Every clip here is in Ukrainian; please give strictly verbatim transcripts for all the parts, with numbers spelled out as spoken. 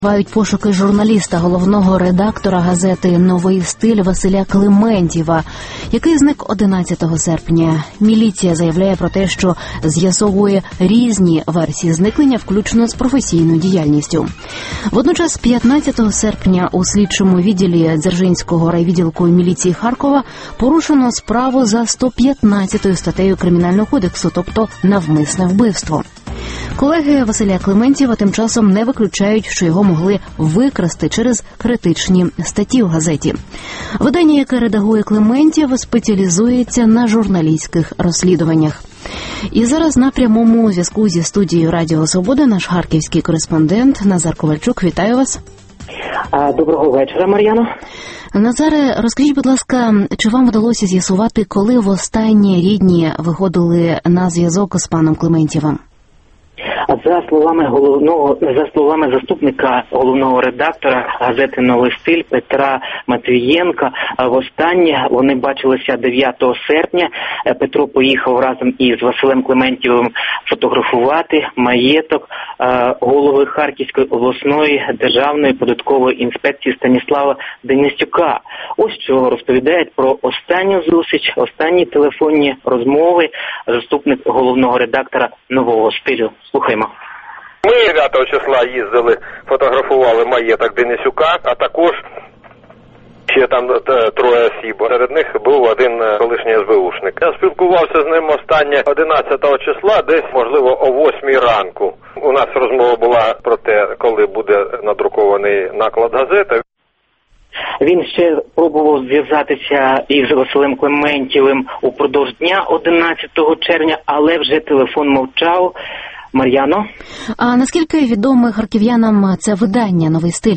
Тривають пошуки журналіста, головного редактора газети «Новий стиль» Василя Клементьєва, який зник одинадцятого серпня. Міліція заявляє про те, що з'ясовує різні версії зникнення, включно з професійною діяльністю. Водночас п'ятнадцятого серпня у слідчому відділі Дзержинського райвідділку міліції Харкова порушено справу за сто п'ятнадцятою статтею Кримінального кодексу, тобто навмисне вбивство. Колеги Василя Клементьєва тим часом не виключають, що його могли викрасти через критичні статті в газеті. Видання, яке редагує Клементьєв, спеціалізується на журналістських розслідуваннях. І зараз на прямому зв'язку зі студією Радіо Свобода наш харківський кореспондент Назар Ковальчук. Вітаю вас. Доброго вечора, Мар'яно. Назаре, розкажіть, будь ласка, чи вам вдалося з'ясувати, коли востаннє рідні виходили на зв'язок з паном Клементьєвим? За словами головного, за словами заступника головного редактора газети «Новий стиль» Петра Матвієнка, востаннє вони бачилися дев'ятого серпня. Петро поїхав разом із Василем Клементьєвим фотографувати маєток голови Харківської обласної державної податкової інспекції Станіслава Денисюка. Ось що розповідають про останню зустріч, останні телефонні розмови заступник головного редактора «Нового стилю». Слухаймо. Ми дев'ятого числа їздили, фотографували маєток Денисюка, а також ще там троє осіб. Серед них був один колишній ес бе ушник. Я спілкувався з ним останнє одинадцятого числа, десь, можливо, о восьмій ранку. У нас розмова була про те, коли буде надрукований наклад газети. Він ще пробував зв'язатися із Василем Клементьєвим упродовж дня одинадцятого червня, але вже телефон мовчав. Мар'яно? А наскільки відоме харків'янам це видання «Новий стиль»?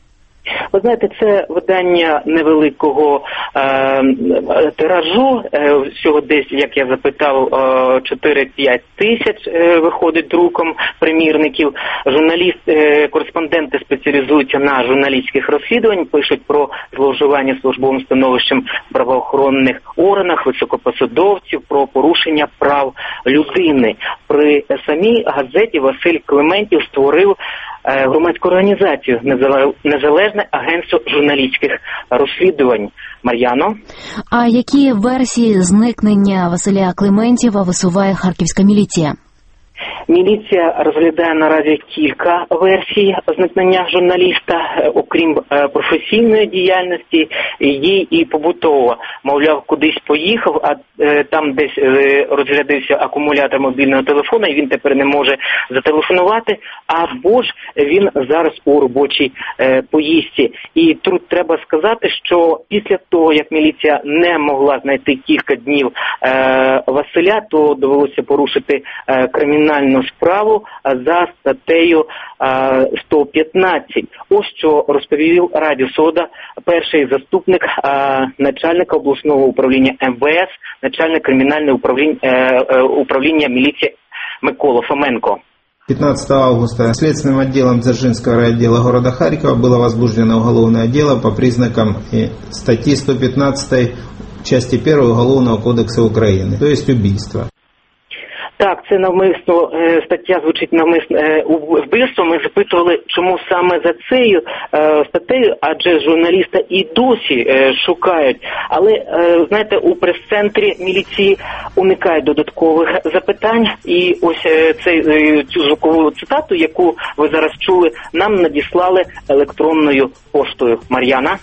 Ви знаєте, це видання невеликого е, тиражу, е, всього десь, як я запитав, е, чотири-п'ять тисяч е, виходить друком примірників. Журналіст, е, кореспонденти спеціалізуються на журналістських розслідуваннях, пишуть про зловживання службовим становищем в правоохоронних органах, високопосадовців, про порушення прав людини. При самій газеті Василь Клементьєв створив громадську організацію «Незалежне агентство журналістських розслідувань». Мар'яно? А які версії зникнення Василя Клементьєва висуває харківська міліція? Міліція розглядає наразі кілька версій зникнення журналіста. Окрім професійної діяльності, є і побутова. Мовляв, кудись поїхав, а там десь розрядився акумулятор мобільного телефона, і він тепер не може зателефонувати, або ж він зараз у робочій поїздці. І тут треба сказати, що після того, як міліція не могла знайти кілька днів Василя, то довелося порушити кримінальну справу за статтею сто п'ятнадцять. Ось що розповів Радіо Свобода перший заступник начальника обласного управління ем ве ес, начальник кримінального управління, управління міліції Микола Фоменко. пятнадцатого августа следственным отделом Дзержинского райотдела города Харькова было возбуждено уголовное дело по признакам статьи сто пятнадцать части первой Уголовного кодекса Украины, то есть убийство. Так, це навмисно, стаття звучить навмисне вбивство. Ми запитували, чому саме за цією статтею, адже журналіста і досі шукають. Але, знаєте, у прес-центрі міліції уникають додаткових запитань. І ось цей, цю звукову цитату, яку ви зараз чули, нам надіслали електронною поштою. Мар'яна?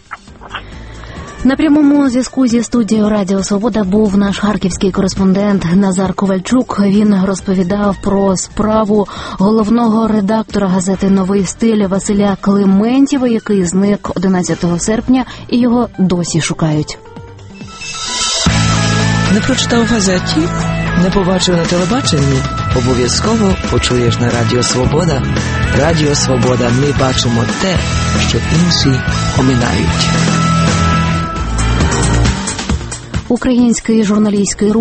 На прямому зв'язку зі студією Радіо Свобода був наш харківський кореспондент Назар Ковальчук. Він розповідав про справу головного редактора газети «Новий стиль» Василя Клементьєва, який зник одинадцятого серпня, і його досі шукають. Не прочитав в газеті? Не побачив на телебаченні? Обов'язково почуєш на Радіо Свобода. Радіо Свобода. Ми бачимо те, що інші оминають. Український журналістський рух